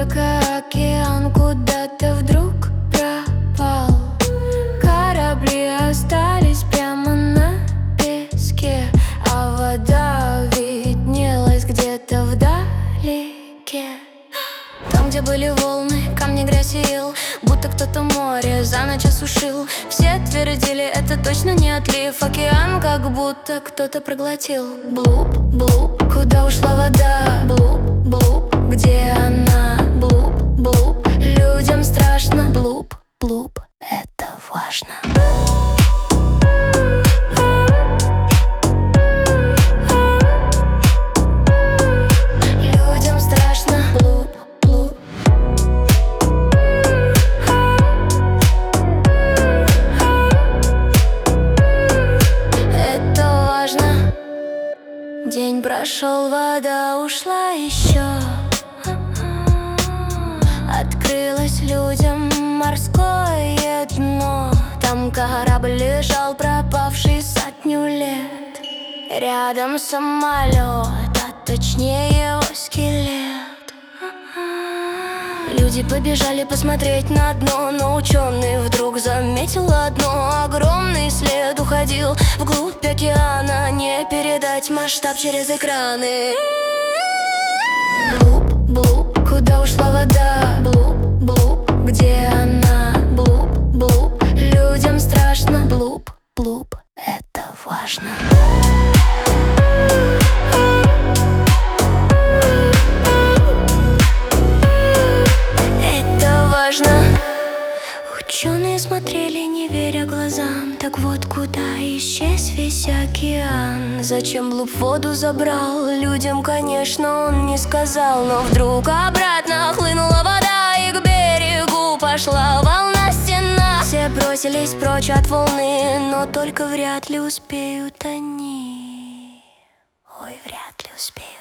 только океан куда-то вдруг пропал. Корабли остались прямо на песке, а вода виднелась где-то вдалеке. Там, где были волны, камни, грязь и ил, будто кто-то море за ночь осушил. Все твердили, это точно не отлив. Океан как будто кто-то проглотил. Блуп, блуп, куда ушла вода? Блуп, блуп, где она? Блуп, блуп, людям страшно. Блуп, блуп, это важно. День прошел, вода ушла еще. Открылось людям морское дно. Там корабль лежал, пропавший сотню лет. Рядом самолет, а точнее его скелет. Люди побежали посмотреть на дно, но ученый вдруг заметил одно: огромный след уходил вглубь океана. Не передать масштаб через экраны. Блуп, блуп, куда ушла вода? Блуп, блуп, где она? Блуп, блуп, людям страшно. Блуп, блуп, это важно. Ученые смотрели, не веря глазам. Так вот куда исчез весь океан? Зачем Блуп воду забрал? Людям, конечно, он не сказал. Но вдруг обратно хлынула вода, и к берегу пошла волна, стена. Все бросились прочь от волны, но только вряд ли успеют они. Ой, вряд ли успеют.